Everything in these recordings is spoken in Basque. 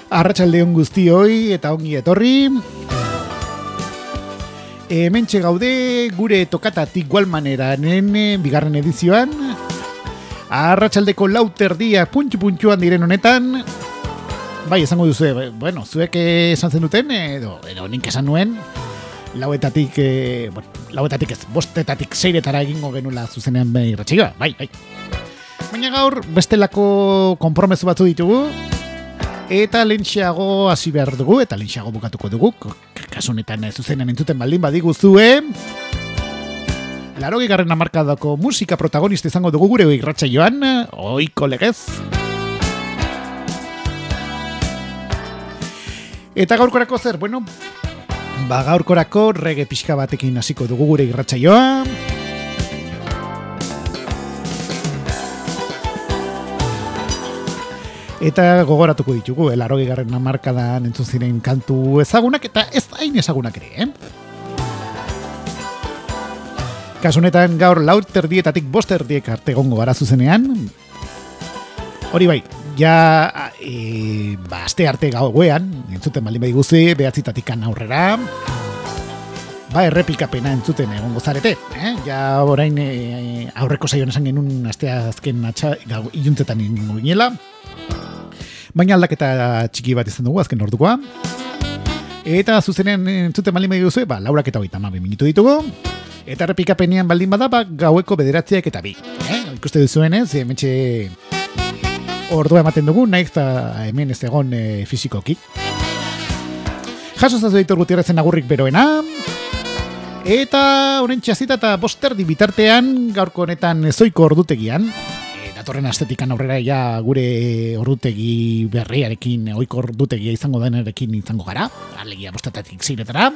Arratsaldeon guztioi eta ongi etorri. Hementxe gaude gure tokatatik Gualmaneranen bigarren edizioan. Arratsaldeko 4:00 puntxuan diren honetan. Bai, esango duzu, bueno, zuek esan zen duten, edo nik esan nuen, lauetatik ez, 5:00 6:00 egingo genula zuzenean irratsaioa, bai. Baina gaur bestelako konpromezu batzu ditugu, eta lehentxeago hasi behar dugu, eta lehentxeago bukatuko dugu, kasu honetan zuzenean entzuten baldin badiguzue. 80. hamarkadako musika protagonista izango dugu gure irratsaioan, ohiko legez. Eta gaurkorako zer, bueno, gaurkorako reggae pixka batekin hasiko dugu gure irratsaioa. Eta gogoratuko ditugu, 80. hamarkadan entzun ziren kantu ezagunak, eta ez hain ezagunak ere, Kasu honetan gaur 4:00 5:00 arte egongo gara zuzenean. Hori bai, ja aste arte gauean, entzuten baldin badiguzu, 9:00 aurrera, errepikapena entzuten egongo zarete. Ja orain aurreko saioan esan genuen astea azken iluntzetan ingo ginela. Baina aldaketa txiki bat izan dugu azken ordukoa. Eta zuzenean entzuten baldin badiguzu, 4:32 minutu ditugu. Eta errepikapenean baldin bada, gaueko 9:02. Ikuste duzuenez, hementxe ordua ematen dugu, nahiz eta hemen ez egon fizikoki. Jaso zazu Aitor Gutierrezen agurrik beroena. Eta honen txazita eta 5:00 bitartean, gaurko honetan zoiko ordutegian, datorren astetikan aurrera ja gure ordutegi berriarekin, ohiko ordutegia izango denarekin izango gara, alegia 5:00 6:00.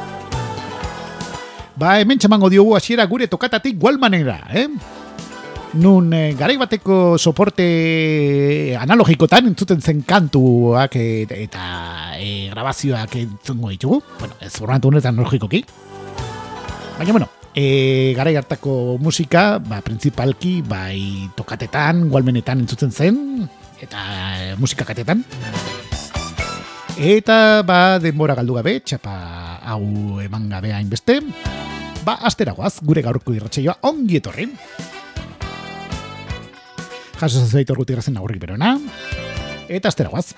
Hemen txamango diogu hasiera gure tokatatik Gualmanera, Nun garai bateko soporte analogikotan entzuten zen kantuak eta grabazioak entzungo ditugu. Bueno, ez formatu honetan analogikoki. Baina, garai hartako musika, principalki, tokatetan, Gualmenetan entzuten zen, eta musika katetan. Eta, denbora galdu gabe, txapa hau eman gabe hainbeste. Asteragoaz, gure gaurko irratsaioa ongi etorri. Jaso zazu Aitor Gutierrezen agurrik beroena. Eta asteragoaz.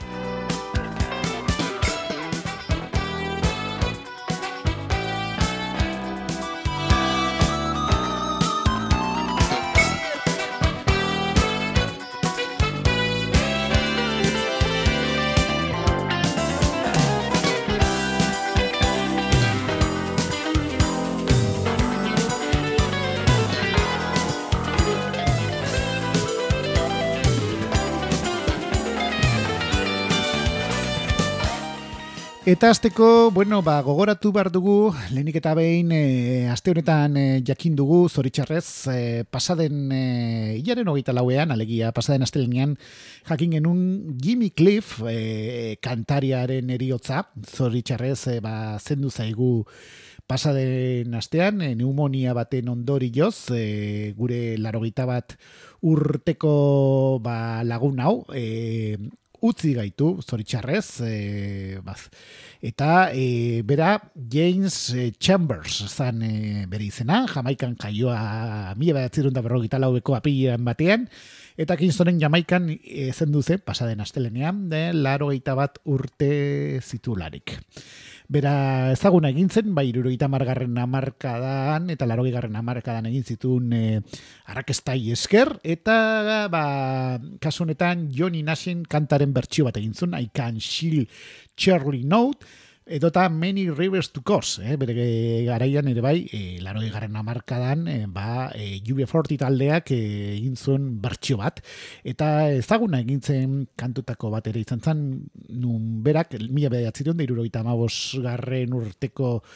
Eta azteko, gogoratu behar dugu, lehenik eta behin, aste honetan jakin dugu, zoritxarrez, pasaden hilaren 24, alegia, pasaden astelenean, jakin genuen Jimmy Cliff, kantariaren eriotza, zoritxarrez, zendu zaigu pasaden astean, pneumonia baten ondorioz, gure 81 urteko lagun hau, utzi gaitu, zoritxarrez, eta bera James Chambers zan bere izena, Jamaikan jaioa 1954ko apilean batean, eta Kingstonen Jamaikan zendu zen, pasaden astelenean, 81 urte zitularik. Bera ezaguna egin zen, 70. hamarkadan eta 80. hamarkadan egin zituen arrakestai esker, eta kasu honetan Johnny Nashen kantaren bertsio bat egin zuen, I Can Still Surely Note, edota Many Rivers to Cross, bere garaian ere 80. hamarkadan, UB40 taldeak egin zuen bertsio bat, eta ezaguna egin zen kantutako bat ere izan zen, nun berak 1975 urteko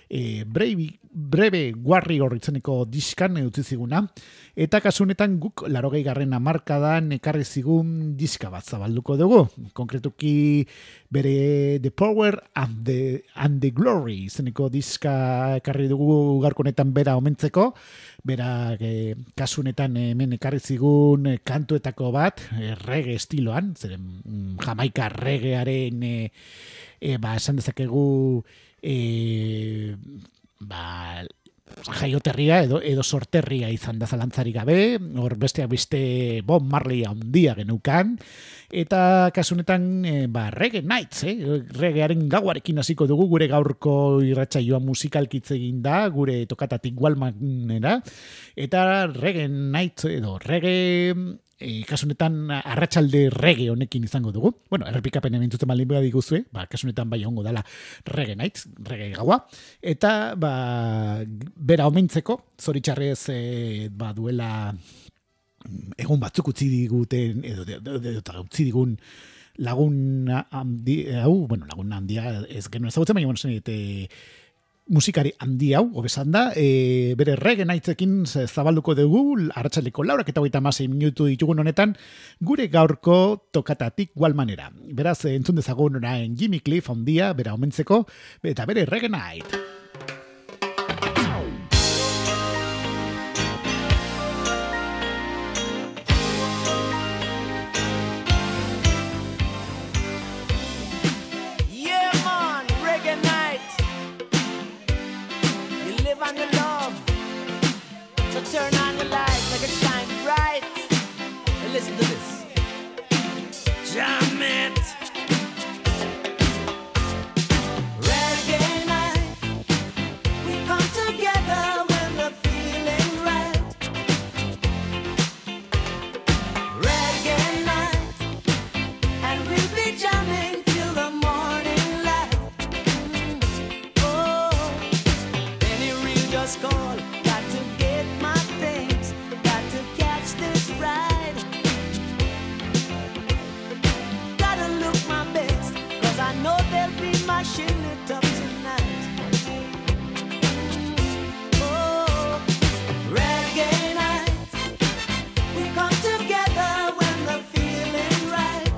Breve Warrior itzeneko diskan utzi ziguna, eta kasu honetan guk 80. hamarkadan ekarri zigun diska bat zabalduko dugu. Konkretuki bere The Power and the Glory izeneko diska ekarri dugu gaurko honetan bera omentzeko. Bera kasu honetan hemen ekarri zigun kantuetako bat, reggae estiloan, zeren Jamaika reggaearen esan dezakegu jaioterria edo sorterria izan da zalantzarik gabe, hor besteak beste Bob Marley handia genukan, eta kasu honetan reggae nights, reggaearen gauarekin hasiko dugu, gure gaurko irratsaioa musikalkitze egin da, gure tokatatik Walmanera, eta reggae nights edo reggae kasu honetan arratsalde reggae honekin izango dugu. Bueno, errepikapen entzuten baldin diguzue, kasu honetan bai ongo dela reggae nights, reggae gaua, eta bera omentzeko, zoritxarrez duela egun batzuk utzi diguten edo utzi digun lagun handia ez genuen ezagutzen, baina zen musikari handi hau, hobesan da, bere reggae nightsekin zabalduko dugu, arratsaldeko 4:26 minutu ditugun honetan, gure gaurko tokatatik Walmanera. Beraz, entzun dezagun orain Jimmy Cliff handia, bera omentzeko, eta bere reggae night. Turn on the light, make it shine bright. And listen to this. Jam it. Reggae night. We come together when we're feeling right. Reggae night. And we'll be jamming till the morning light. Oh, any real just call. Mashing it up tonight. Oh, reggae night. We come together when we're feeling right.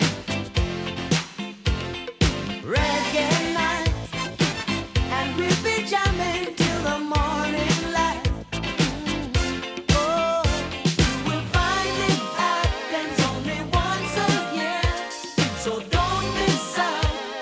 Reggae night. And we'll be jamming till the morning light. Oh, you will find it happens only once a year. So don't miss out.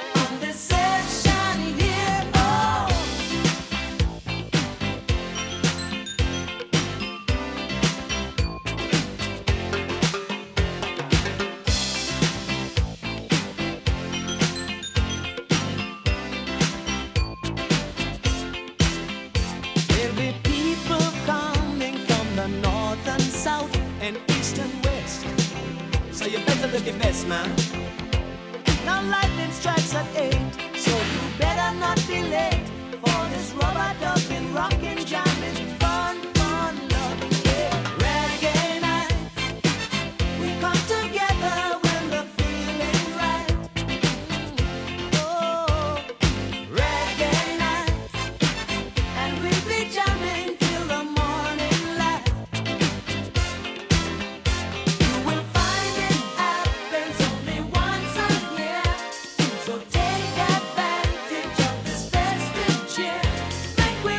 You better look your best, man. Now lightning strikes at 8, so you better not be late for this rubber dubbing, rockin', jamming, fun, love, yeah. Reggae night. We come together when we're feeling right. Oh, reggae night. And we'll be jamming till the morning light. You will find it happens only once a year. So take advantage of this festive cheer. Make we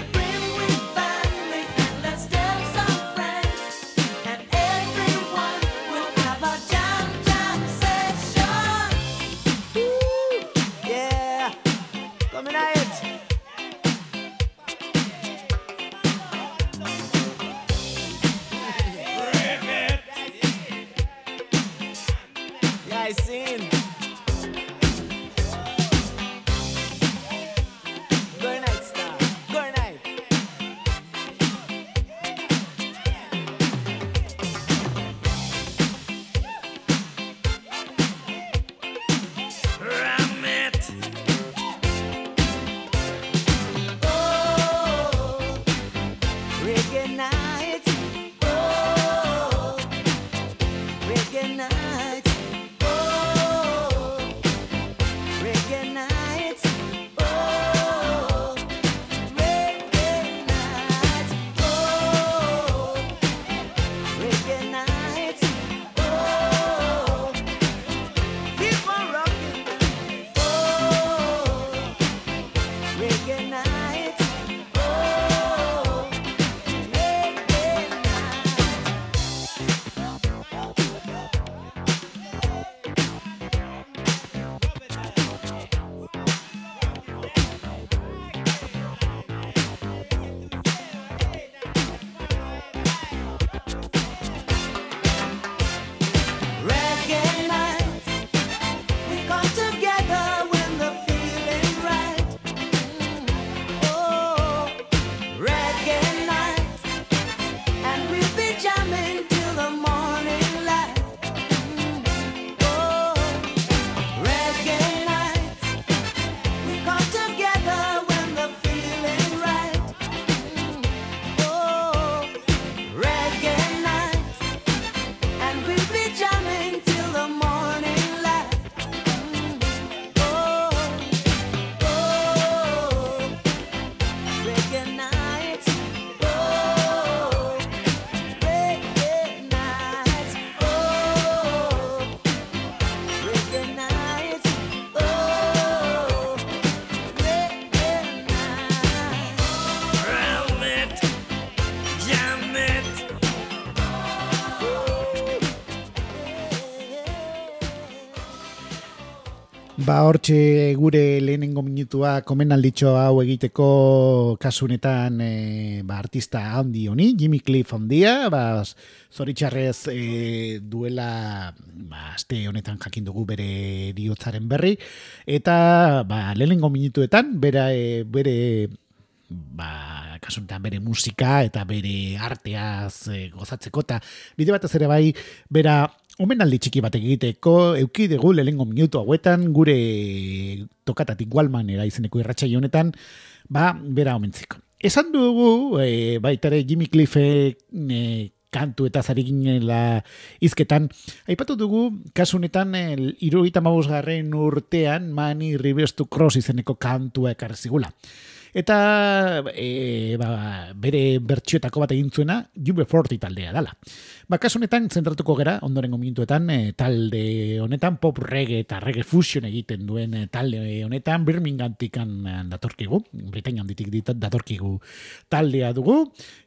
Hortxe gure lehenengo minutua komenalditxo hau egiteko kasunetan artista handi honi, Jimmy Cliff handia, zoritxarrez duela aste honetan jakin dugu bere heriotzaren berri, eta lehenengo minutuetan bere kasunetan bere musika eta bere arteaz gozatzeko, eta bide batez ere bai bera omenaldi txiki batek egiteko eukidegu lehenengo minutu hauetan gure tokatatik Walmanera izeneko irratsaio honetan bera omentzeko. Esan dugu baitare Jimmy Cliff kantu eta zari ginela izketan, aipatu dugu kasunetan 75. urtean Money Rivers to Cross izeneko kantua ekarri zigula. Eta bere bertsioetako bat egin zuena UB40 taldea dala. Kasunetan zentratuko gera ondorengo minutuetan talde honetan pop reggae eta reggae fusion egiten duen talde honetan Birminghamtikan datorkigu, Britainia handitik datorkigu taldea dugu.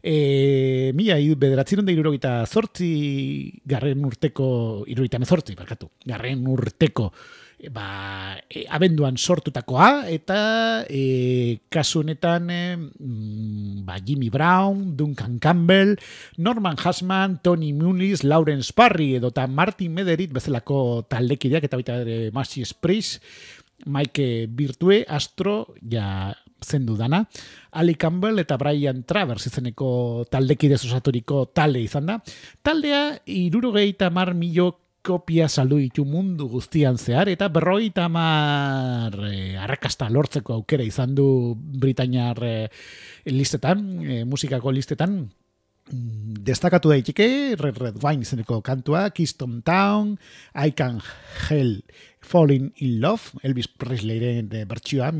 1978 garren urteko abenduan sortutakoa, eta kasu honetan Jimmy Brown, Duncan Campbell, Norman Hasman, Tony Muniz, Lawrence Parry edota Martin Mederit bezalako taldekideak, eta baita ere Macy Priest, Mike Virtue, Astro, zendu dana, Ali Campbell eta Brian Travers izeneko taldekidez osaturiko talde izan da. Taldea 70 milioi kopia saldu ditu mundu guztian zehar, eta 50 arrakasta lortzeko aukera izan du Britainiar listetan, musikako listetan. Destakatu daiteke Red Wine izeneko kantua, Keystone Town, I Can Hell Falling in Love, Elvis Presleyren bertsioa,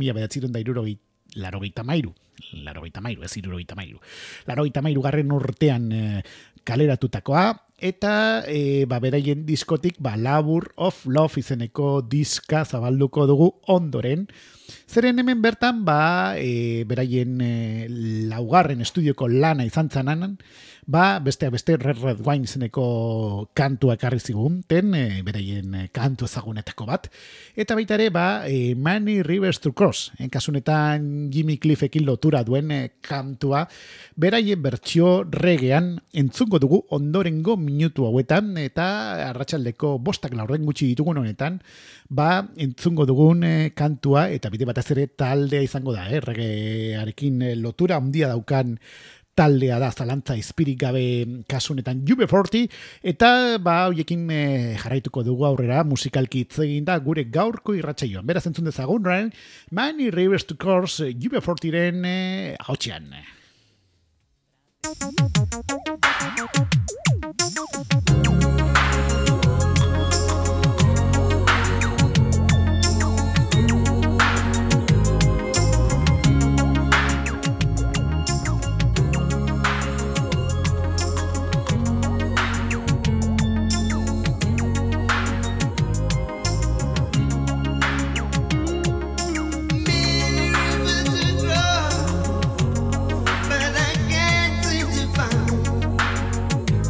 1983 garren urtean kaleratutakoa, eta beraien diskotik Labor of Love izeneko diska zabalduko dugu ondoren. Zeren hemen bertan beraien laugarren estudioko lana izan zanan, besteak beste Red Wine izeneko kantua ekarri zigunten, beraien kantu ezagunetako bat, eta baita ere Money Rivers to Cross, kasunetan Jimmy Cliffekin lotura duen kantua, beraien bertsio reggaean entzungo dugu ondorengo minutu hauetan, eta arratsaldeko 5:00 gutxi ditugun honetan, entzungo dugun kantua, eta bide batez ere taldea izango da, reggaearekin lotura handia daukan taldea da, zalantza izpirik gabe kasunetan UB40, eta hoiekin jarraituko dugu aurrera musikalki hitz egin da gure gaurko irratsaioan. Beraz entzun dezagun, Money Rivers to Cross UB40-ren ahotsean. But I can't seem to find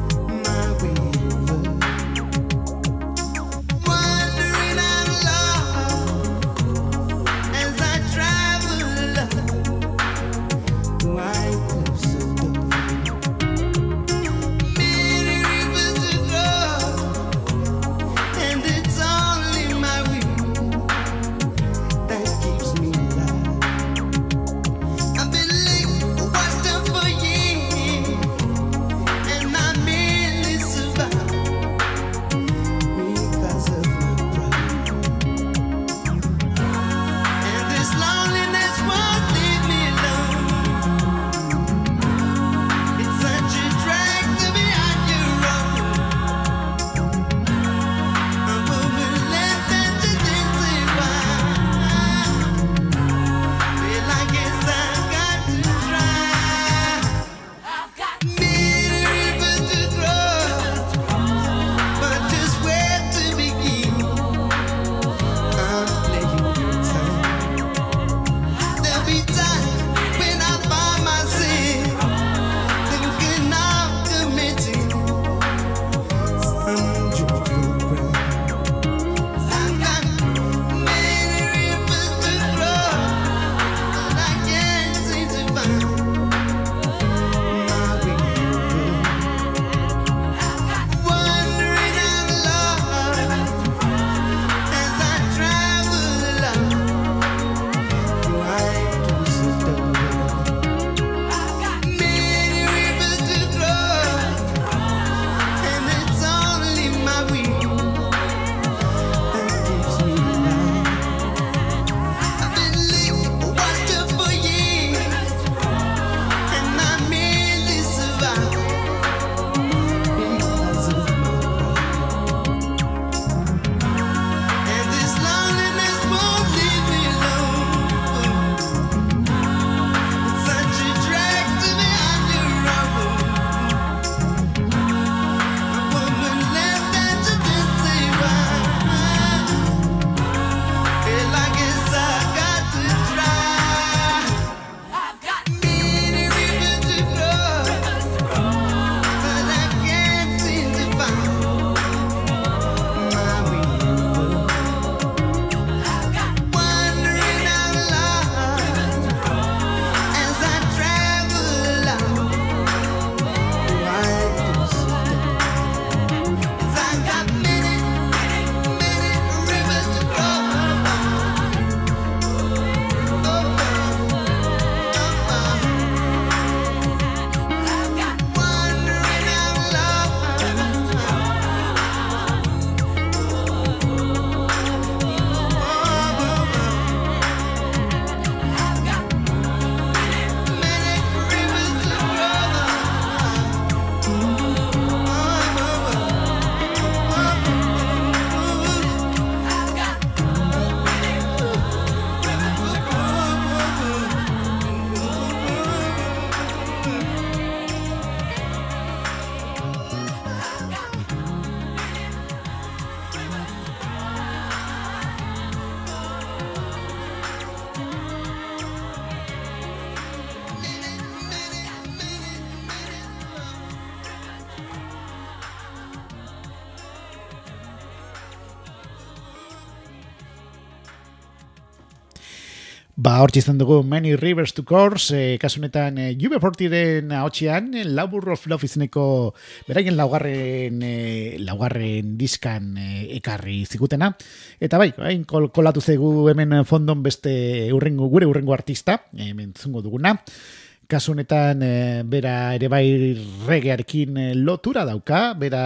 Hortxe izan dugu Many Rivers to Course, kasunetan UB40-ren ahotxean, Labor of Love izeneko beraien laugarren diskan ekarri zigutena. Eta bai, kolatu zaigu hemen fondon beste gure urrengo artista, mentzungo duguna. Kasunetan bera ere bai reggaearekin lotura dauka, bera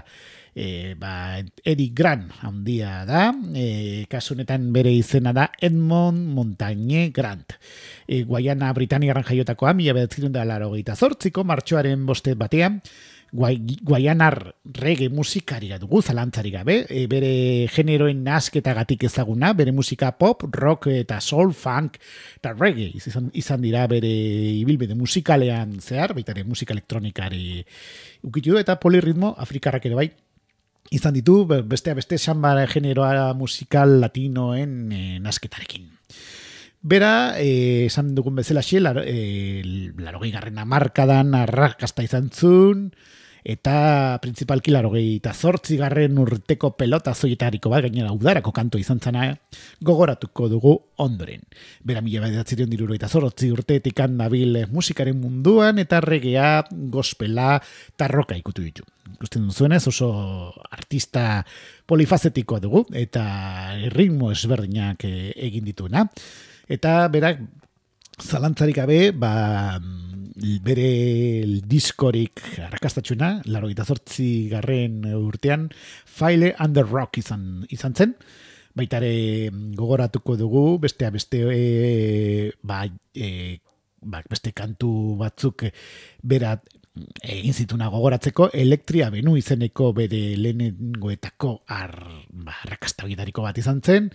Eddie Grant handia da, kasunetan bere izena da Edmond Montagne Grant. Guayana Britaniarran jaiotakoa, 1988ko martxoaren 5 batean, Guayanar reggae musikariga dugu, zalantzari gabe, bere generoen nasketagatik ezaguna, bere musika pop, rock eta soul, funk eta reggae izan dira bere ibilbide musikalean zehar, baita ere musika elektronikari ukitu du, eta polirritmo afrikarrak ere bai izan ditu, beste samba generoa musikal latinoen nasketarekin. Bera, esan dugun bezala xe, 80. hamarkadan arrakasta izan zuen, eta principalki 88. urteko pelota zoietariko bat, gainera udarako kanto izan zana, gogoratuko dugu ondoren. Bera 1978 urteetik handabil musikaren munduan, eta reggaea, gospela, eta roka ikutu ditu. Ikusten duzuenez, oso artista polifazetikoa dugu, eta ritmo ezberdinak egin dituena. Eta berak, zalantzarik gabe, bere diskorik arrakastatxuna, 88. urtean, File and the Rock izan zen. Baitare gogoratuko dugu, beste kantu batzuk bera egin zituna gogoratzeko, Electria Benu izeneko bere lehenengoetako arrakasta gitariko bat izan zen,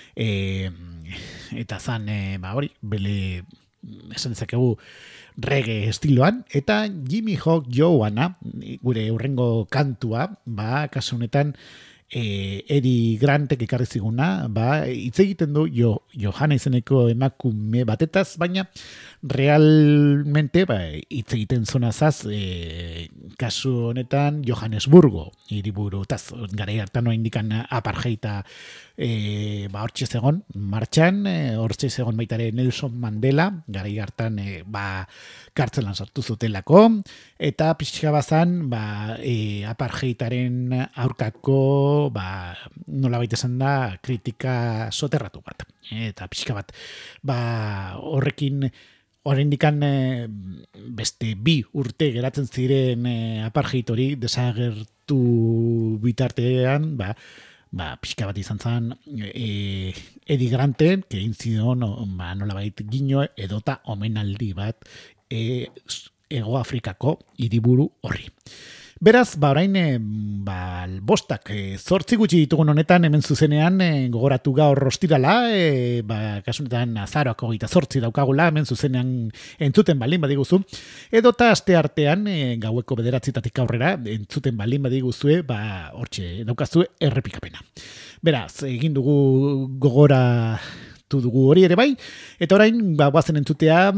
eta zan, hori, bele, esan dezakegu, reggae estiloan, eta Jimmy Hawk Joanna, gure urrengo kantua, kasu honetan, Eddie Grantek ekarri ziguna, hitz egiten du Johanna izeneko emakume batetaz, baina realmente hitz egiten zonazaz kasu honetan Johannesburgo hiriburutaz, garai hartan indikan apartheida hortxe zegon martxan, hortxe zegon baitare Nelson Mandela, garai hartan kartzelan sartu zutelako, eta pixka bazan apartheidaren aurkako nola baita esan da kritika soterratu bat. Eta pixka bat horrekin oraindikan beste 2 urte geratzen ziren apartheid hori desagertu bitartean, pixka bat izan zen Eddie Granten, egin zion nolabait gino edota omenaldi bat Ego Afrikako hiriburu horri. Beraz, orain, 8 gutxi ditugun honetan, hemen zuzenean, gogoratu gaur ostirala, kasunetan azaroako 28 daukagula, hemen zuzenean entzuten baldin badiguzu, edota aste artean, gaueko 9 aurrera, entzuten baldin badiguzue, hortxe, daukazue errepikapena. Beraz, egin dugu dugu hori ere bai, eta orain guazen entzutea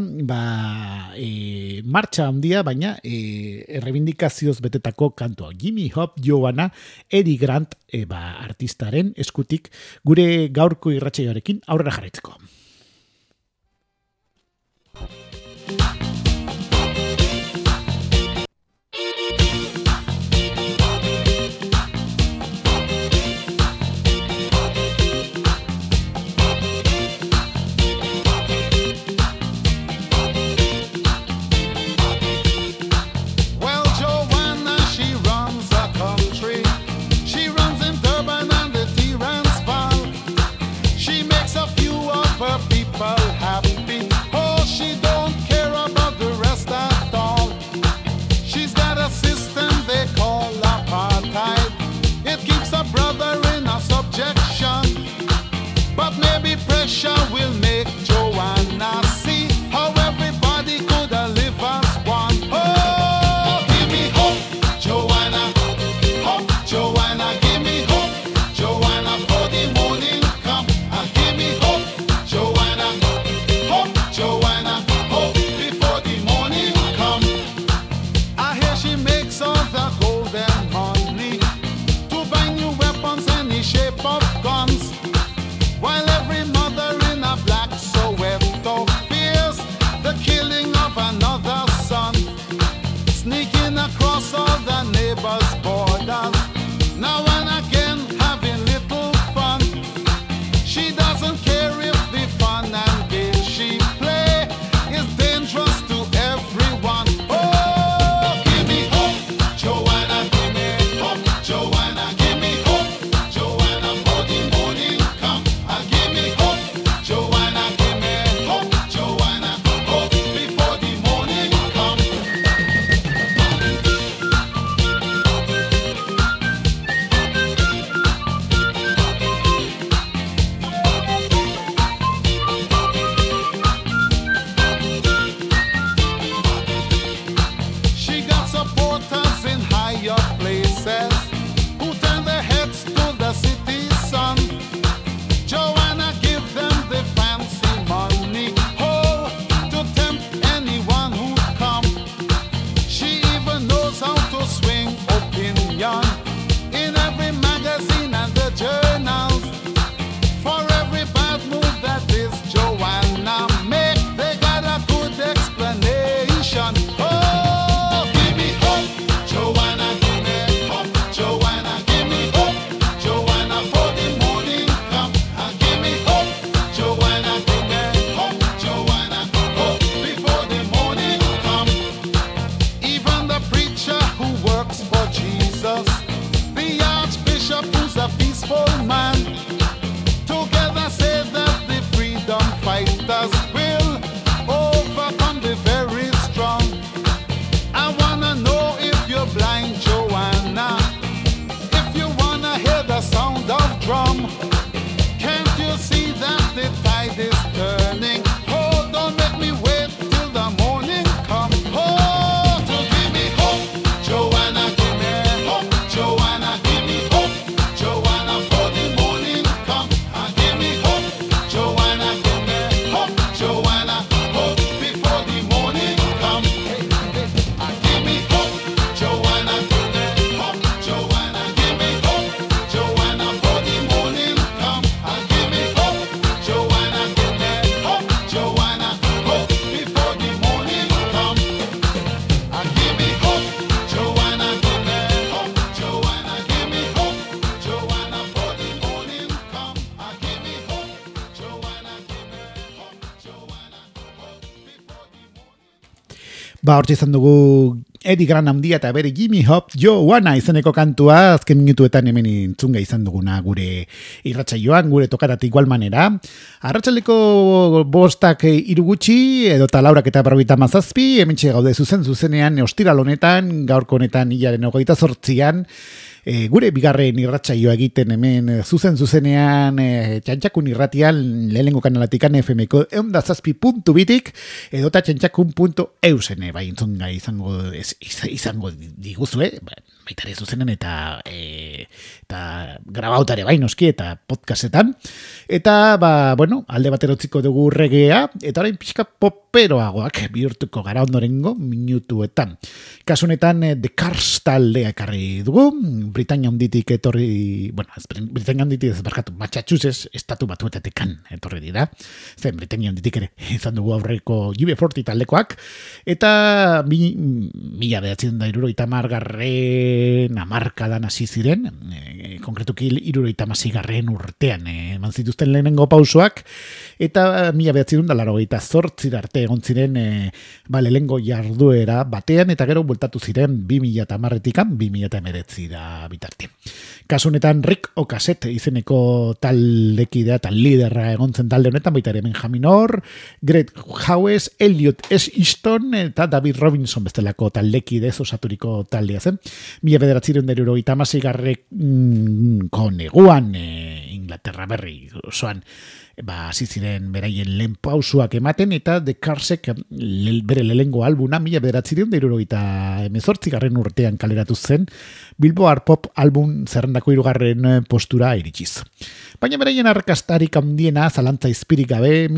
martxa handia, baina errebindikazioz betetako kantua. Jimmy Hop Joanna, Eddie Grant artistaren eskutik gure gaurko irratsaioarekin aurrera jarraitzeko. Her Hortxe izan dugu Eddie Grant handia eta bere Gimme Hop Joanna izeneko kantua azken minutuetan hemen entzunga izan duguna gure irratsaioan, gure tokatatik igual manera. Arratsaldeko 5:03 gutxi edo ta 4:57 hementxe gaude zuzenean ostiral honetan, gaurko honetan hilaren 28an. Gure bigarren irratsaioa egiten hemen zuzenean txantxakun irratian lehenengo kanalatikan FMko 107.2tik edota txantxakun.eusen bai entzunga izango diguzue, baitare zuzenen eta grabautare bai noski eta podcastetan. Eta alde batera utziko dugu regea eta orain pixka poperoagoak bihurtuko gara ondorengo minutuetan. Kasu honetan The Cars taldea ekarri dugu, Britania handitik etorri, Britania handitik ez barkatu, Massachusetts estatu batuetatekan etorri dira. Zen Britania handitik ere izan dugu aurreko UB40 taldekoak eta 1970 hamarkadan hasi ziren, konkretuki 76 urtean eman zituzten lehenengo pausoak eta 1988 arte egon ziren lehenengo jarduera batean eta gero bueltatu ziren 2010tikan 2019 bitarte. Kasu honetan Rick Ocasek izeneko taldekidea eta liderra egon zen talde honetan, baita ere Benjamin Orr, Greg Howes, Elliot S. Easton eta David Robinson bestelako taldekide osaturiko taldea zen. 1976ko neguan Inglaterra berri osoan hasi ziren beraien lehen pausuak ematen eta The Carsek bere lehengo albuna 1978 urtean kaleratu zen Billboard Pop album zerrendako 3. postura iritsiz. Baina beraien arrakastarik handiena zalantza izpirik gabe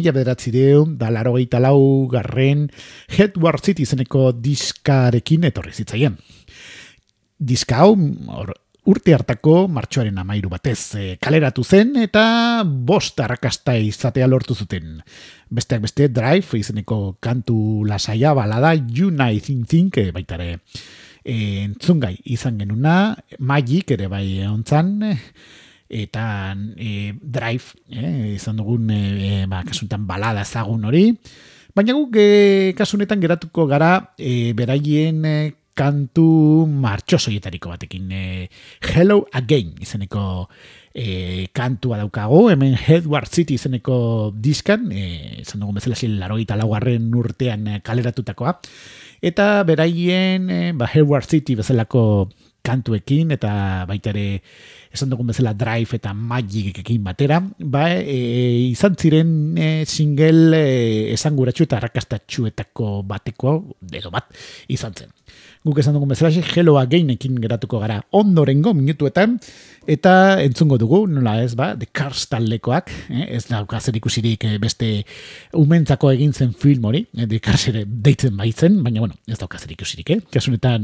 1984 Headward City izeneko diskarekin etorri zitzaien. Diska hau urte hartako martxoaren 13 batez kaleratu zen eta 5 arrakasta izatea lortu zuten. Besteak beste Drive izeneko kantu lasaia balada United Think baitare entzungai izan genuna, Magic ere bai ontzan eta Drive izan dugun kasuntan balada ezagun hori. Baina guk kasunetan geratuko gara beraien kantu martxosoietariko batekin. Hello Again izeneko kantua daukago, hemen Headward City izeneko diskan, izan dugun bezala 84 urtean kaleratutakoa, eta beraien Headward City bezalako kantuekin, eta baita ere esan dugun bezala Drive eta Magicekin batera, izan ziren single esanguratsu eta arrakastatsuetako bateko, edo bat, izan zen. Guk esan dugun bezala, Hello Againekin geratuko gara ondorengo minutuetan, eta entzungo dugu, nola ez The Cars taldekoak, ez dauka zer ikusirik beste umentzako egin zen film hori, The Cars ere deitzen baitzen, baina ez dauka zer ikusirik, kasunetan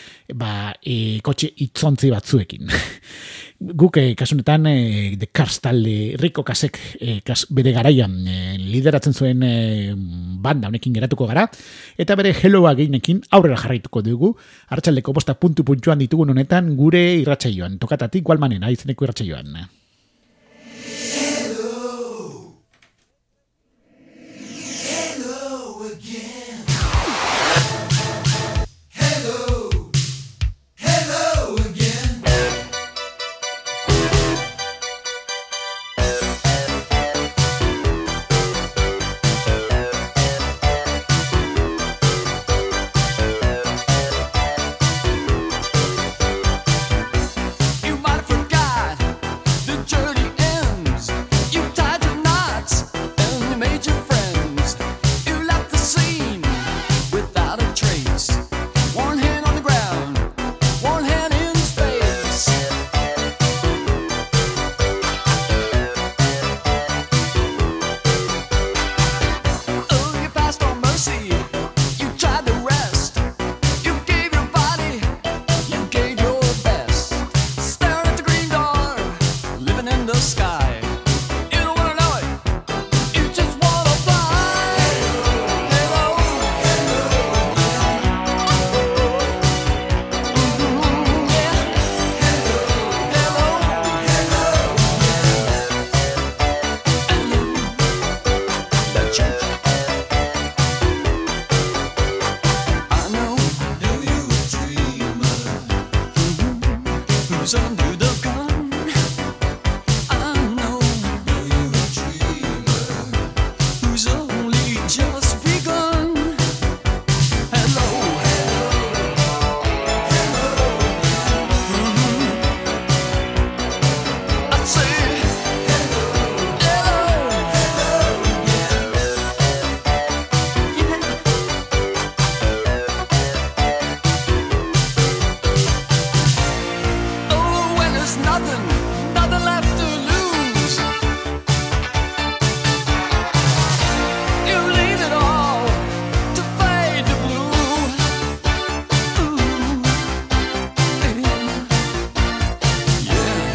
kotxe itzontzi batzuekin. Guk kasunetan The Cars talde Rick Ocasek bere garaian lideratzen zuen banda honekin geratuko gara, eta bere Hello Againekin aurrera jarraituko dugu, arratsaldeko 5 puntu-puntuan ditugun honetan gure irratsaioan, tokatatik gualmanena izeneko irratsaioan. You might have forgot the who's under the gun. I know you're a dreamer who's only just begun. Hello, I say oh, when there's nothing left to lose, you leave it all to fade to blue. Ooh, yeah.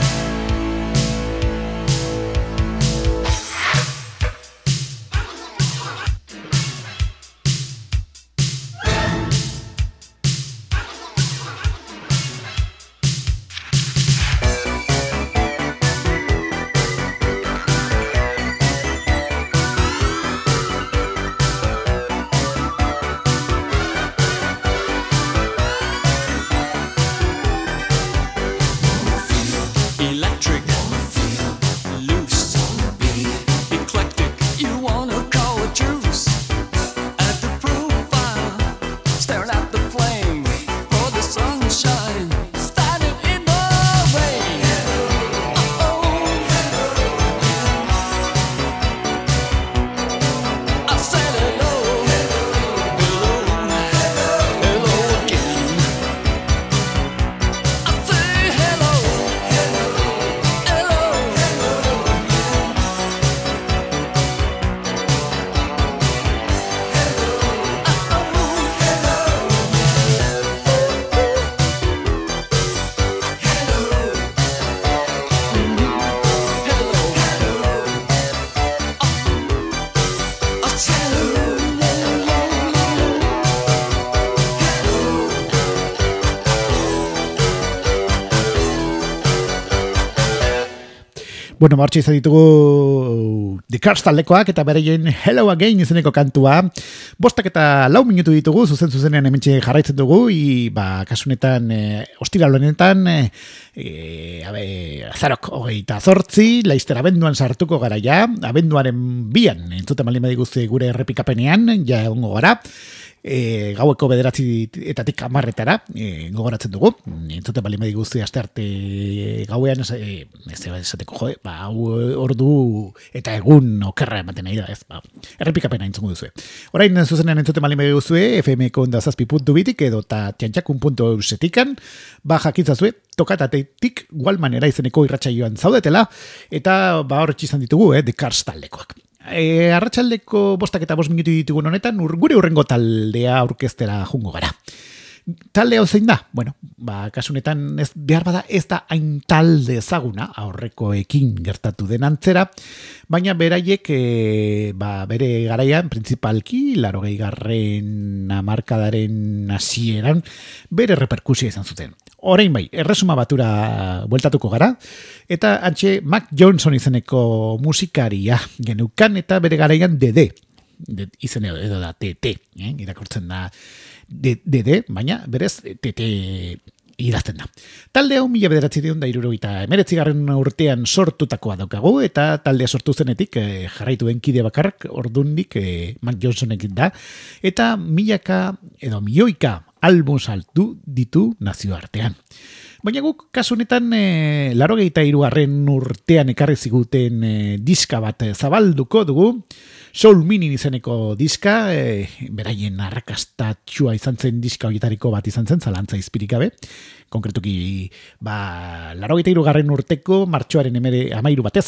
Electric, loose, eclectic. You wanna call a truce? At the profile, staring at the flame for the sunshine, standing in the rain. I said hello, hello again. I say hello. Bueno, martxa izan ditugu The Cars taldekoak eta bereien Hello Again izeneko kantua. 5 minutu ditugu, zuzenean hementxe jarraitzen dugu, kasunetan, ostiral honetan, azarok 28, laizter abenduan sartuko gara ja, abenduaren 2, entzuten baldin badiguzte gure errepikapenean, ja egongo gara. Gaueko 9etatik 10etara gogoratzen dugu. Entzuten baldin badiguzte astearte gauean esateko hau ordu eta egun okerra ematen nahi da, ez? Errepikapena entzungo duzue. Orain zuzenean entzuten baldin badiguzue FM-ko onda 7.2tik edo eta txantxakun.eusetikan jakitzazue tokatatetik Gualmanera izeneko irratsaioan zaudetela eta hor izan ditugu The Cars taldekoak. Arratsaldeko 5 minutu ditugun honetan gure urrengo taldea aurkeztera jungo gara. Talde hau zein da? Bueno, kasunetan behar bada ez da hain talde ezaguna aurrekoekin gertatu den antzera, baina beraiek bere garaian principalki 80garren hamarkadaren hasieran bere reperkusioa izan zuten. Orain bai, erresuma batura bueltatuko gara, eta antxe Mac Johnson izeneko musikaria geneukan eta bere garaian DD izen edo da TT, irakurtzen da DD, baina berez TT idazten da. Talde hau 1979 urtean sortutakoa daukagu, eta taldea sortu zenetik jarraituen kide bakarrak ordundik Mac Johnsonekin da, eta milioika album saltu ditu nazioartean. Baina guk kasunetan 83. urtean ekarri ziguten diska bat zabalduko dugu, Soul Meaning izeneko diska, beraien arrakastatxua izan zen diska horietariko bat izan zen, zalantza izpirik gabe. Konkretuki, 83. urteko martxoaren 13 batez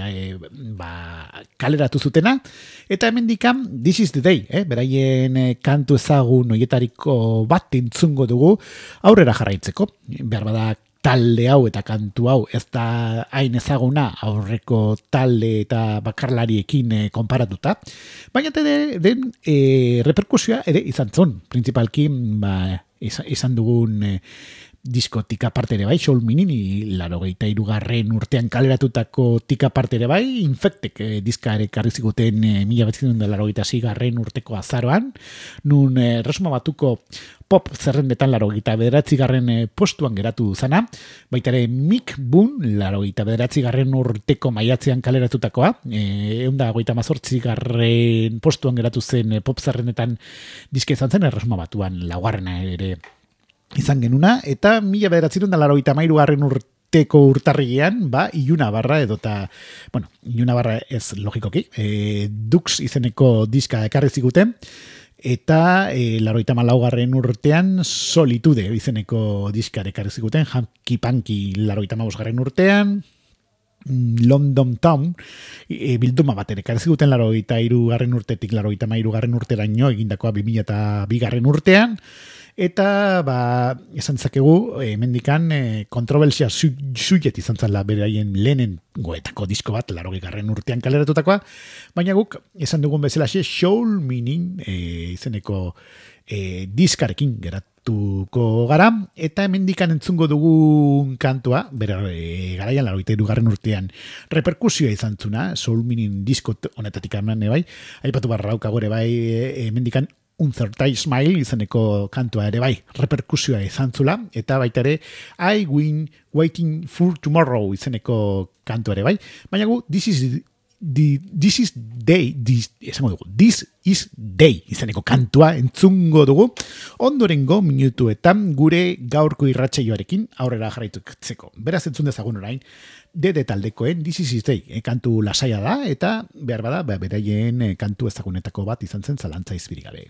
kaleratu zutena, eta hemendikan This is the Day, beraien kantu ezagun horietariko bat entzungo dugu aurrera jarraitzeko. Behar bada talde hau eta kantu hau ez da hain ezaguna aurreko talde eta bakarlariekin konparatuta, baina den reperkusioa ere izan zon, principalki izan dugun diskotik aparte ere bai, Soul Mini, 83. urtean kaleratutako tik aparte ere bai, Infectek diska ere karri ziguten 1986. urteko azaroan, nun resuma batuko pop zerrendetan 89. postuan geratu zana, baita ere Mick Boone 89. urteko maiatzean kaleratutakoa, 128. postuan geratu zen pop zerrendetan diska izan zen, resuma batuan laugarrena ere izan genuna, eta 1993. urteko urtarrilean, Iluna Barra edota, bueno, Iluna Barra ez logikoki, Dux izeneko diska ekarri ziguten, eta 94. urtean Solitude izeneko diska ekarri ziguten, Hanky Panky 95. urtean, London Town bilduma bat ekarri ziguten 93. urtetik 93. urteraino egindakoa 2002. urtean, eta esan zakegu mendikan kontrobersia sujet izan zala beraien lehenen goetako disko bat 80. urtean kaleratutakoa, baina guk esan dugun bezalaxe Soul Mini izeneko diskarekin geratuko gara, eta hemendikan entzungo dugun kantua, garaian 83. urtean reperkusioa izan zuna, Soul Mini disko honetatik eman bai, aipatu barrauka gore bai hemendikan Uncertain Smile izeneko kantua ere bai, reperkusioa izan zula, eta baita ere I Win Waiting for Tomorrow izeneko kantua ere bai, baina gu This is Day izeneko kantua entzungo dugu, ondorengo minutuetan gure gaurko irratsaioarekin aurrera jarraitutzeko. Beraz entzun dezagun orain, Dede taldekoen This is Day kantu lasaia da, eta behar bada, beraien kantu ezagunetako bat izan zen zalantza izpirik gabe.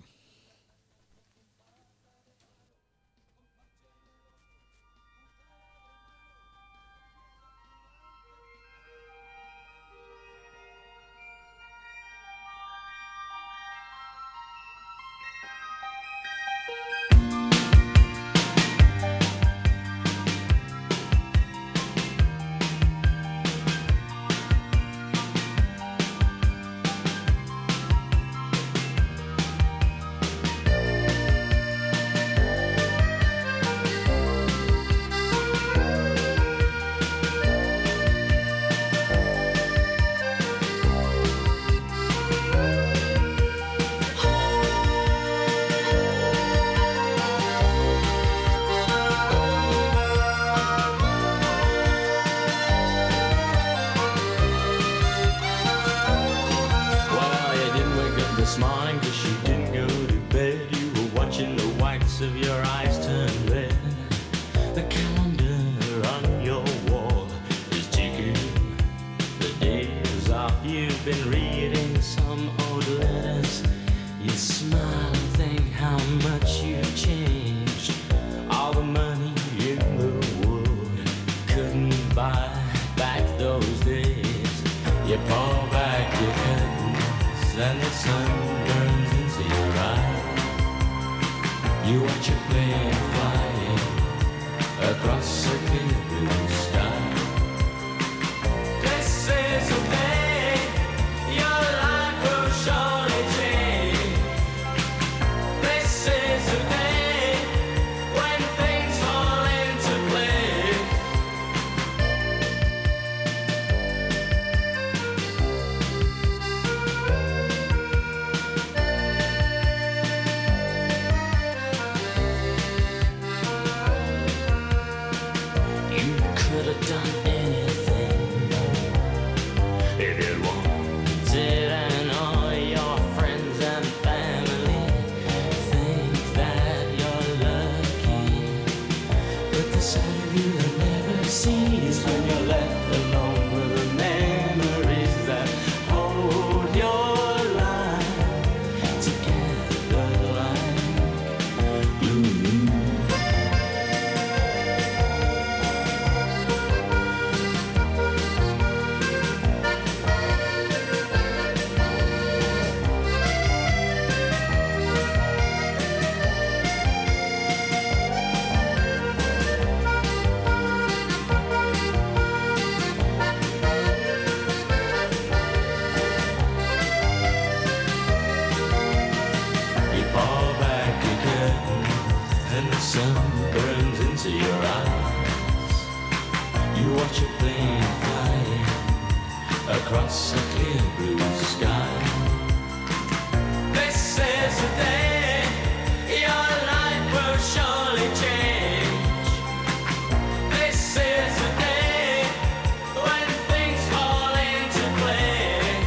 You watch a plane flying across a clear blue sky. This is the day your life will surely change. This is the day when things fall into place.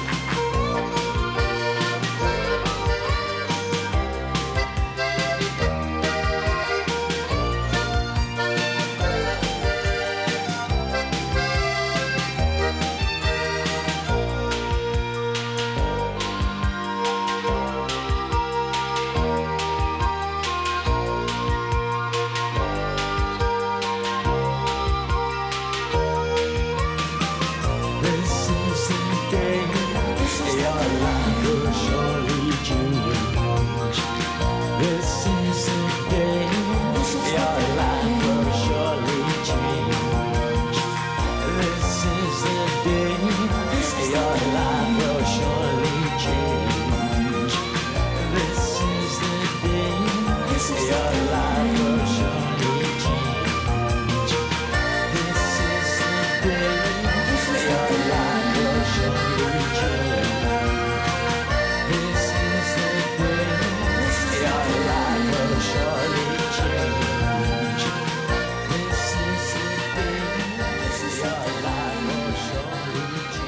This is the day your life will surely change. This is the day your life will surely change. This is the day your life will surely change. This is the day your life will surely change. This is the day your life will surely change. This is the day your life will surely change. This is the day your life will surely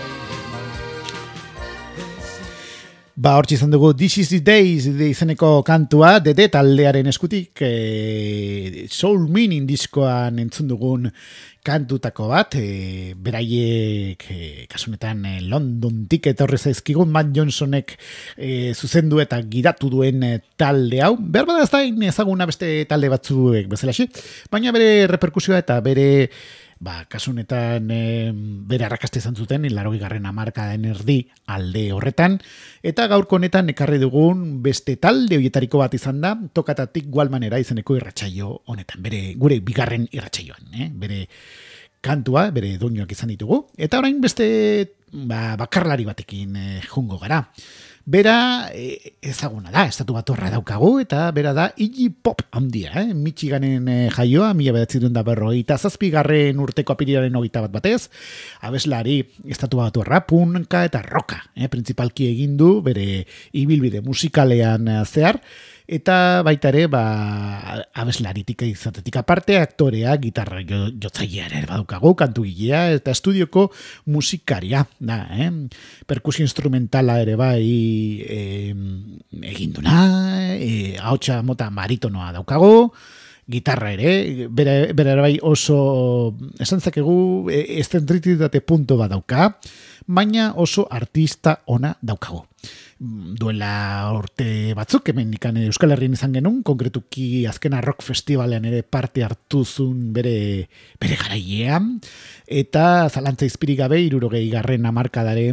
change. Ba, hortxe izan dugu This is the Days izeneko kantua Dede taldearen eskutik Soul Meaning diskoan entzun dugun kantutako bat, beraiek kasunetan Londontik etorri zaizkigun Matt Johnsonek zuzendu eta gidatu duen talde hau. Behar bada ez da ezaguna beste talde batzuek bezalaxi, baina bere reperkusioa eta bere kasunetan bere arrakasta izan zuten 80. hamarkadaren erdi alde horretan, eta gaurko honetan ekarri dugun beste talde horietariko bat izan da Tokatatik Gualmanera izeneko irratsaio honetan, gure bigarren irratsaioan, bere kantua, bere doinuak izan ditugu, eta orain beste bakarlari batekin jungo gara. Bera ezaguna da, estatubaturra daukagu, eta bera da Iggy Pop handia, Michiganen jaioa, 1957 urteko apirilaren 21 batez, abeslari estatubaturra, punka eta roka, principalki egin du bere ibilbide musikalean zehar, eta baita ere, abeslaritik izatetik aparte, aktorea, gitarra jotzailea ere badaukagu, kantugilea, eta estudioko musikaria da, perkusio instrumentala ere bai egin duna, ahotsa mota baritonoa daukagu, gitarra ere, bera bai oso, esan zakegu, estentrititate punto bat dauka, baina oso artista ona daukagu. Duela urte batzuk, hemen ikan Euskal Herrian izan genuen, konkretuki azkena rock festivalean ere parte hartu zuen bere garailean, eta zalantza izpirik gabe 60. hamarkadaren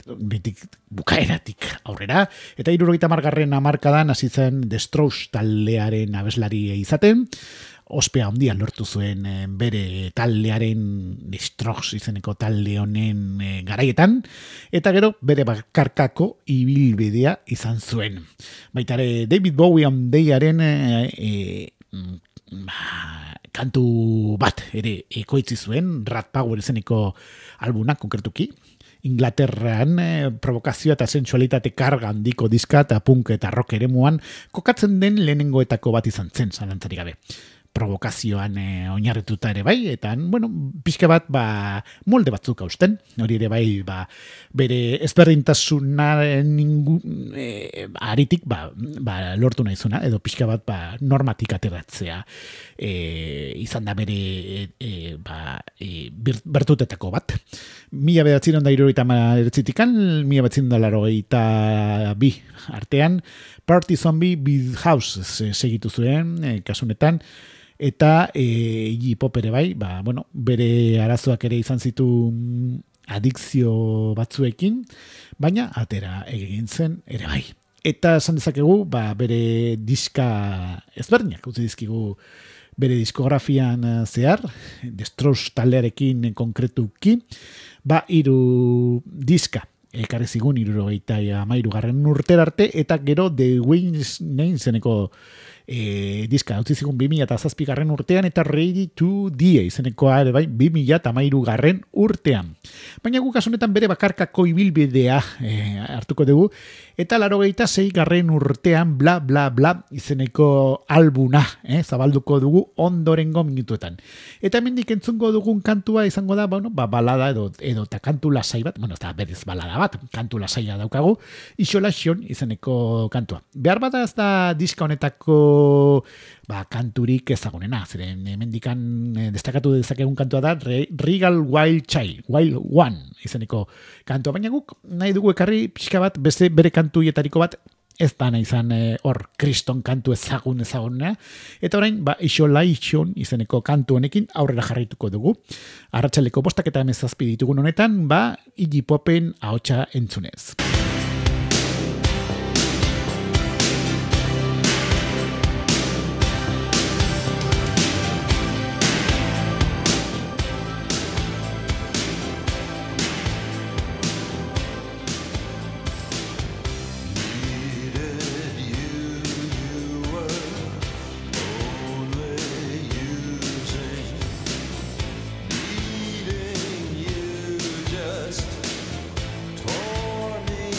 bukaeratik aurrera, eta 70. hamarkadan hasi zen The Strokes taldearen abeslari izaten, ospea handian lortu zuen bere taldearen The Strokes izeneko talde honen garaietan, eta gero bere bakarkako ibilbidea izan zuen. Baitare David Bowie handeiaren kantu bat ere ekoitzi zuen, Rat Power izeneko albuna konkretuki, Inglaterran provokazioa eta sensualitate karga handiko diska eta punk eta rock eremuan kokatzen den lehenengoetako bat izan zen, zalantzarik gabe. Provokazioan oinarrituta ere bai, eta, pixka bat, molde batzuk hausten, hori ere bai, bere ezberdintasunaren aritik, lortu nahizuna, edo pixka bat, normatik ateratzea izan da bere bertutetako bat. 1979 1982 artean, Party Zombie Beat House segitu zuen, kasunetan, eta Iggy Pop ere bai, bere arazoak ere izan zitu adikzio batzuekin, baina atera egin zen ere bai. Eta esan dezakegu, bere diska ezberdinak utzi dizkigu bere diskografian zehar, The Strokes taldearekin konkretuki, 3 diska ekarri zigun 73. urtera arte, eta gero The Wayne's Name zeneko diska utzi zigun 2007 urtean, eta Ready to Die izenekoa ere bai 2013 urtean. Baina guk honetan bere bakarkako ibilbidea hartuko dugu, eta 86 urtean Bla Bla Bla izeneko albuna zabalduko dugu ondorengo minutuetan. Eta hemendik entzungo dugun kantua izango da, balada edo ta kantu lasai bat, ez da berez balada bat, kantu lasaia daukagu, Isolation izeneko kantua. Behar bada ez da diska honetako kanturik ezagunena, zeren hemendikan destakatu dezakegun kantua da Regal Wild Child, Wild One izeneko kantua, baina guk nahi dugu ekarri pixka bat bere kantuietariko bat, ez da nahi izan hor kriston kantu ezagunea, eta orain Isolation izeneko kantu honekin aurrera jarraituko dugu. Arratsaleko 7:17 ditugun honetan, Iggy Popen ahotsa entzunez. Torn me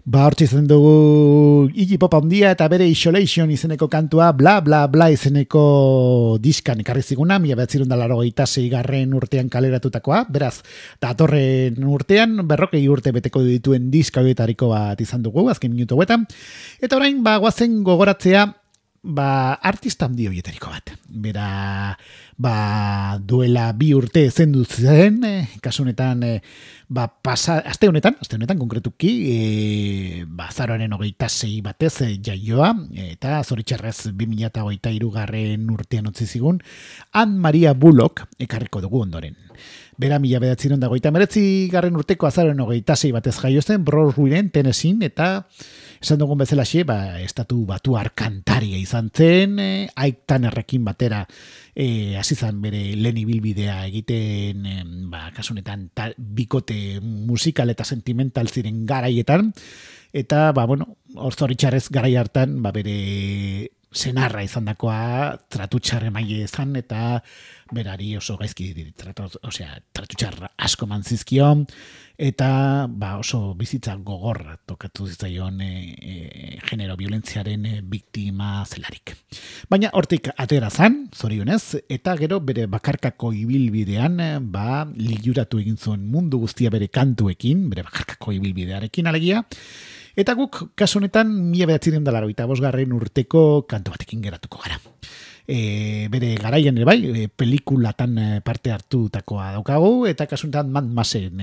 Hortxe izan dugu Iggy Pop handia eta bere Isolation izeneko kantua bla bla bla izeneko diskan ekarri ziguna, 1986 urtean kaleratutakoa, beraz, datorren urtean, 40 urte beteko dituen diska horietariko bat izan dugu, azken minutu guetan, eta orain, guazen gogoratzea, artista handi horietariko bat. Bera, duela 2 urte zendu zen, kasu honetan, aste honetan konkretuki, azaroaren 26 batez jaioa, eta zoritxarrez 2023 urtean utzi zigun, Anne Maria Bullock ekarriko dugu ondoren. Bera 1989 urteko azaroaren 26 batez jaio zen, Brownsville, Tennessee, eta esan dugun bezalaxe, estatu batuar kantaria izan zen, Ike Turnerrekin batera hasi zan bere lehen ibilbidea egiten, kasunetan bikote musikal eta sentimental ziren garaietan, eta, hor zoritxarrez garai hartan, bere senarra izan dakoa, tratutxarre maile izan, eta berari oso gaizki tratutxarra asko mantzizkion, eta oso bizitza gogorra tokatu zitzaion genero violentziaren biktima zelarik. Baina hortik atera zan, zorionez, eta gero bere bakarkako ibilbidean liluratu egin zuen mundu guztia bere kantuekin, bere bakarkako ibilbidearekin alegia, eta guk kasu honetan 1985 urteko kantu batekin geratuko gara. Bere garaian ere bai, pelikulatan parte hartutakoa daukagu, eta kasu honetan Mad Maxen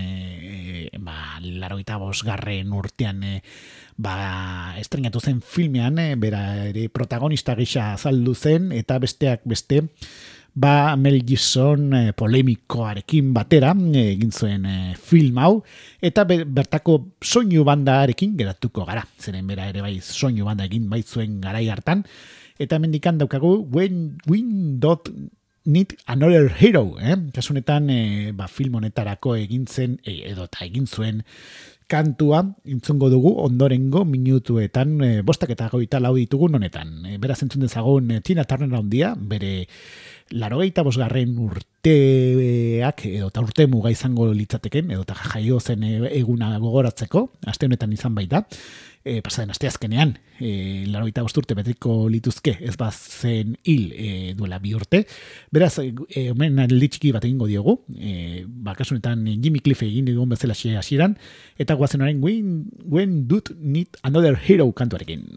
85 urtean estrenatu zen filmean, bera ere protagonista gisa azaldu zen, eta besteak beste, Mel Gibson polemikoarekin batera egin zuen film hau, eta bertako soinu bandaarekin geratuko gara. Zeren bera ere bai soinu banda egin baitzuen garai hartan, eta mendikan daukagu When We Don't Need Another Hero, kasunetan film honetarako egin zen, edota egin zuen kantua intzongo dugu ondorengo minutuetan, 5:24 ditugun honetan. Beraz entzun dezagun Tina Turner handia, bere 85 urteak edota urte muga izango litzateken, edota jaio zen eguna gogoratzeko, aste honetan izan baita, pasaden asteazkenean, 85 urte betriko lituzke, ez bazen hil duela 2 urte. Beraz, hemen txiki bat egingo diogu, kasunetan Jimmy Cliff egin dugun bezala hasieran, eta guazen orain When Do Need Another Hero kantuarekin.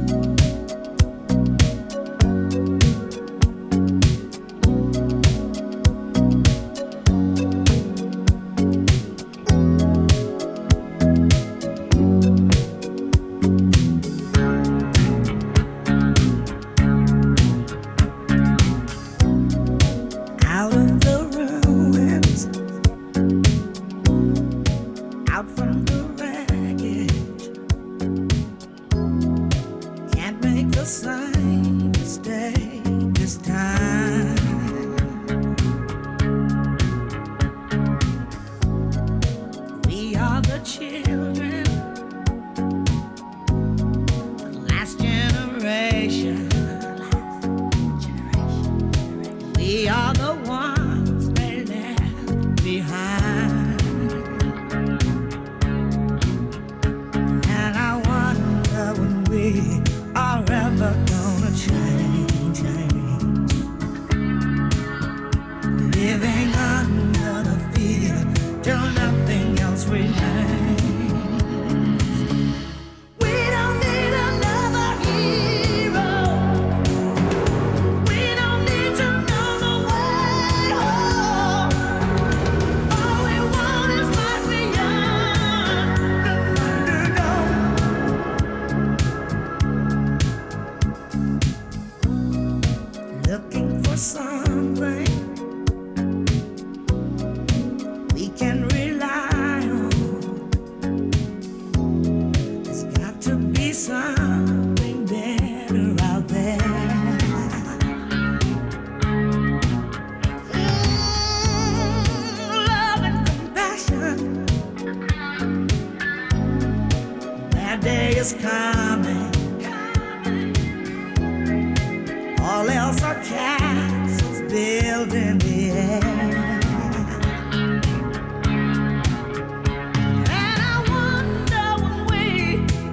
is coming. All else are castles built in the air. And I wonder when we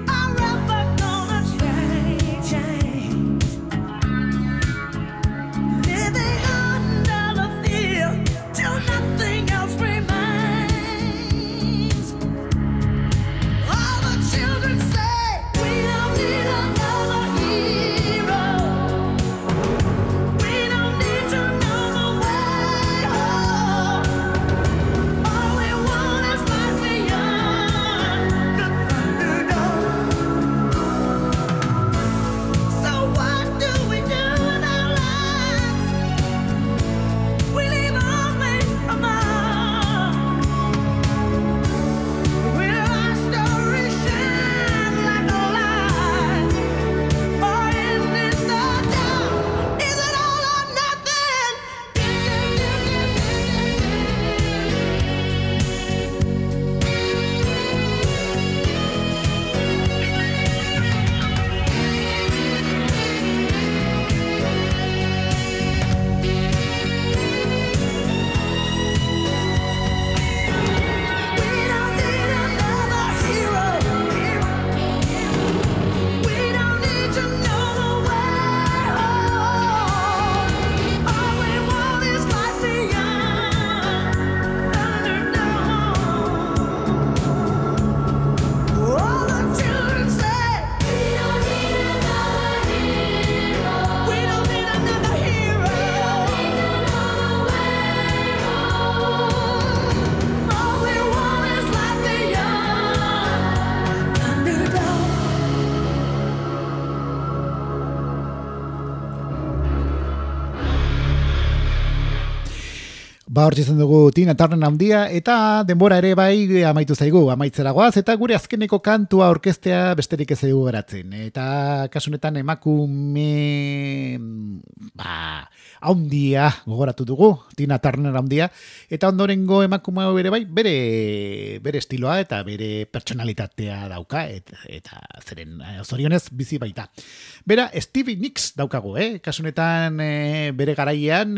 Ba, hor izan dugu Tina Turner handia, eta denbora ere bai amaitu zaigu, amaitzeragoaz, eta gure azkeneko kantua orkestea besterik ez zaigu geratzen. Eta kasunetan emakume, handia gogoratu dugu, Tina Turner handia, eta ondorengo emakume hau ere bai, bere estiloa eta bere pertsonalitatea dauka, eta zeren zorionez bizi baita. Bera, Stevie Nicks daukagu, kasunetan bere garaian,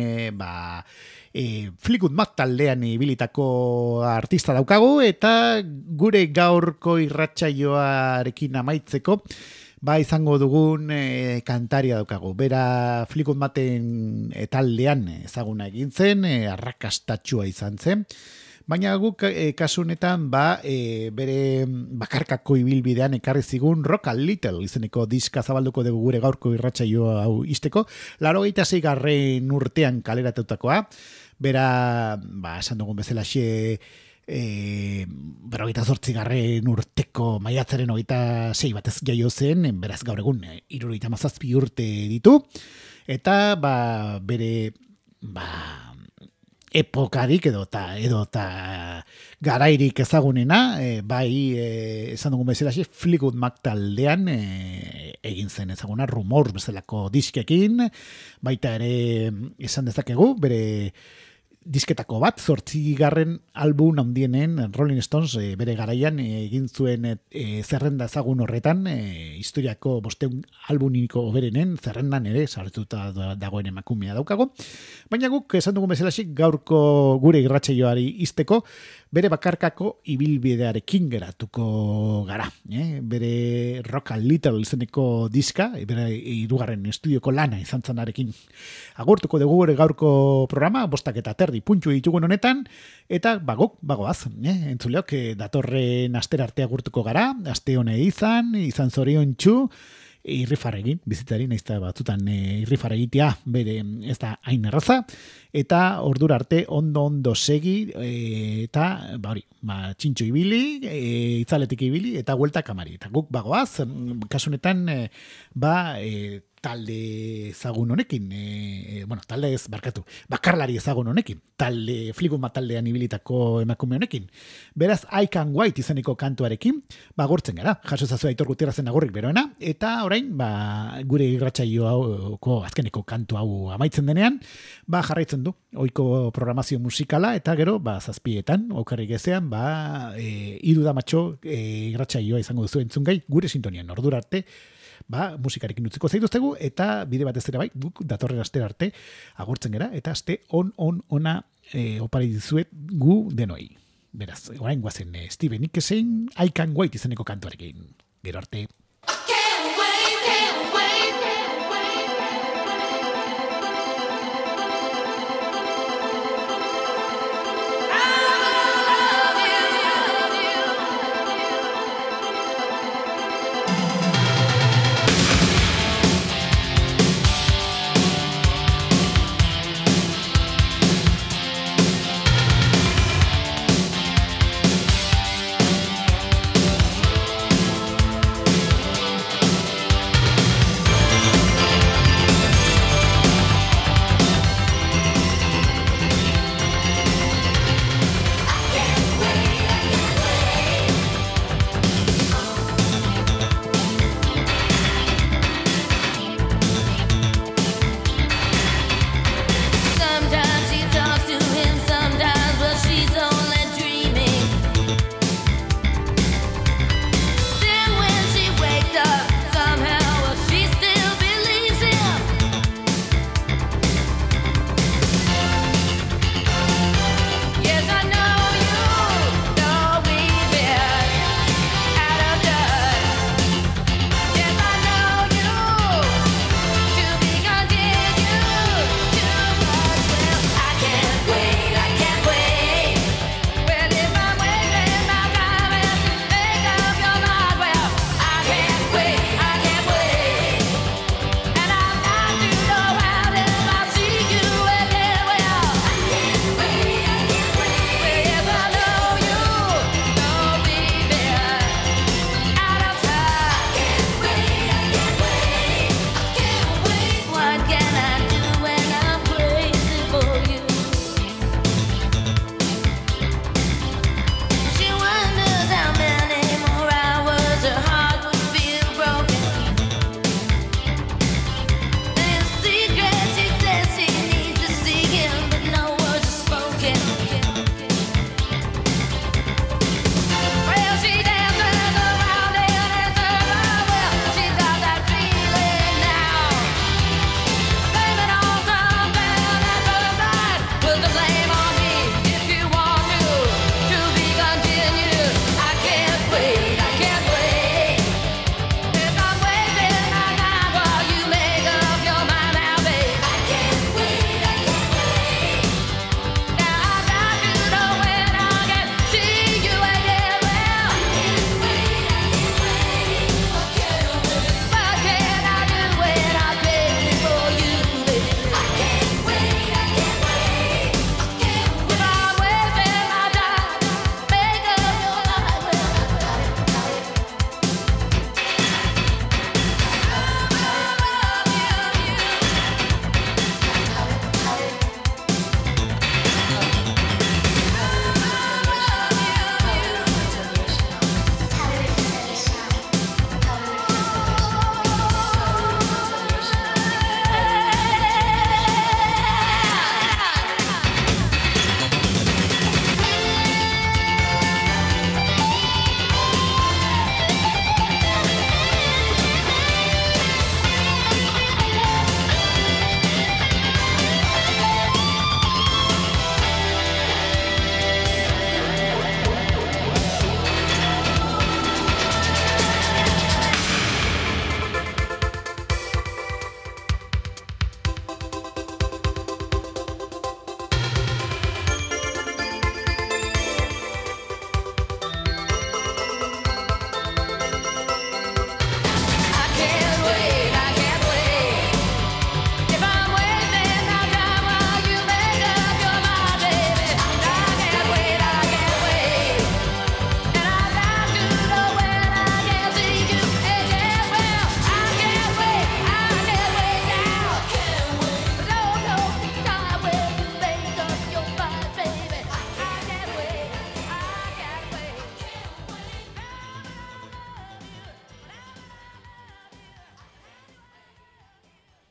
Fleetwood Mac taldean ibilitako artista daukagu, eta gure gaurko irratsaioarekin amaitzeko izango dugun kantaria daukagu. Bera Fleetwood Macen taldean ezaguna egin zen, arrakastatxua izan zen, baina guk kasunetan bere bakarkako ibilbidean ekarri zigun Rock a Little izeneko diska zabalduko dugu gure gaurko irratsaio hau isteko, 86. urtean kaleratutakoa. Bera, esan dugun bezalaxe, 28. urteko maiatzaren 26 batez jaio zen, beraz gaur egun 77 urte ditu, eta bere epokarik edota garairik ezagunena, esan dugun bezalaxe Fleetwood Mac taldean egin zen ezaguna, Rumor bezalako diskekin, baita ere esan dezakegu, bere disketako bat, 8. album handienen Rolling Stones bere garaian egin zuen zerrenda ezagun horretan, historiako 500 albumiko hoberenen zerrendan ere sartuta dagoen emakumea daukago, baina guk esan dugun bezalaxik gaurko gure irratsaioari izteko bere bakarkako ibilbidearekin geratuko gara. Bere Rock a Little izeneko diska, bere 3. estudioko lana izan zanarekin agurtuko dugu gure gaurko programa, 5:30 puntxu ditugun honetan, eta bagoaz, entzuleok, datorren astera arte agurtuko gara, aste hone izan zoriontsu, irrifarregin, bizitzari, naizta batzutan irrifarregitea bere ez da hain erraza, eta ordura arte ondo segi, eta txintxo ibili, itzaletik ibili, eta huelta kamari. Eta guk bagoaz, kasunetan, talde ezagun honekin, talde ez, bakarlari ezagun honekin, talde Fleetwood Mac taldean ibilitako emakume honekin. Beraz, I Can Wait izeneko kantuarekin, gortzen gara, jaso ezazua Aitor Gutierrezen agurrik beroena, eta orain, gure irratsaioako azkeneko kantu hau amaitzen denean, jarraitzen du, ohiko programazio musikala, eta gero, 7etan, okerrik ezean, 3 damatxo irratsaioa izango duzu entzungai, gure sintonian, ordura arte, musikarekin utziko zaituztegu, eta bide batez ere guk datorren astera arte agurtzen gera, eta aste ona opari dizuet gu denoi. Beraz, orain guazen Steven Nickesen I Can Wait izeneko kantuarekin. Gero arte.